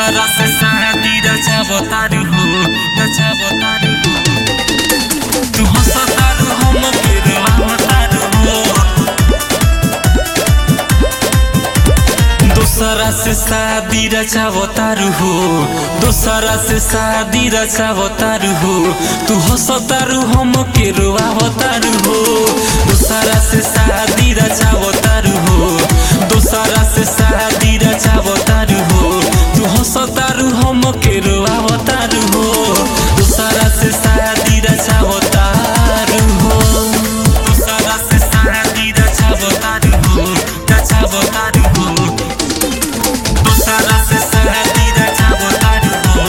दूसरा से शादी रचावतारू हो, रचावतारू हो। तू हंसतारू हम के रोवावतारू हो। दूसरा से शादी रचावतारू हो, दूसरा से शादी रचावतारू हो। तू हंसतारू हम के रोवावतारू हो। दूसरा से शादी रचावतारू हो, दूसरा से शादी रचावतारू हो। तू हंसतारू हम के रोवावतारू हो। दूसरा से शादी रचावतारू हो, दूसरा से शादी रचावतारू हो, रचावतारू हो। दूसरा से शादी रचावतारू हो।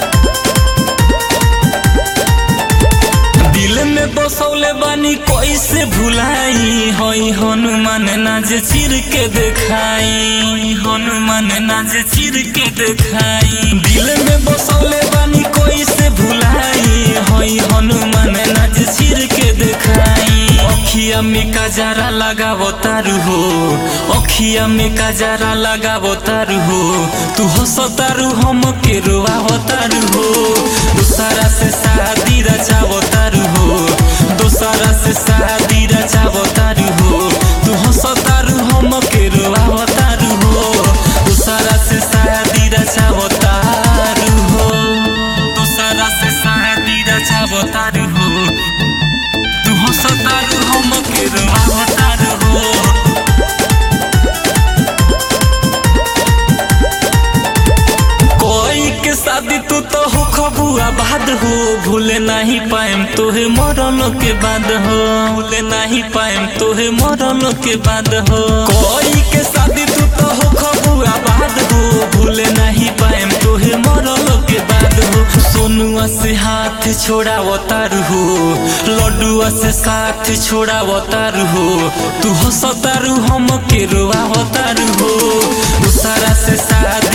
दिल में बसौले बानी कैसे भुलाई, होई हनुमान नाज चिर के देखाई, हनुमान नाज चिर के देखाई। दिल में बसौले बानी कैसे भुलाई, होई हनुमान नाज चिर के देखाई। अखिया में काजरा लगावतारू हो, अखिया में काजरा लगावतारू हो। तू हंसतारू हम के रोवावतारू हो। दूसरा से शादी रचावतारू हो, दूसरा से शादी रचावतारू हो। तू हंसतारू हम के रोवावतारू हो। दूसरा से शादी रचावतारू हो, दूसरा से शादी रचावतारू हो। तू हंसतारू हम के रोवावतारू हो। कोई के शादी तू तो हो खबुआ बाद हो। भूले नहीं पाएम तोहे मरल के बाद हो, भूले नहीं पाएम तोहे मरल के बाद हो। कोई के शादी तू तो हो खबुआ बाद हो। भूले नहीं पाएम तोहे मरल के बाद हो। सोनुआ से हाथ छोड़ावतारू हो, लड्डुआ से साथ छोड़ावतारू हो। तू हंसतारू हम के रोवावतारू हो। दूसरा से शादी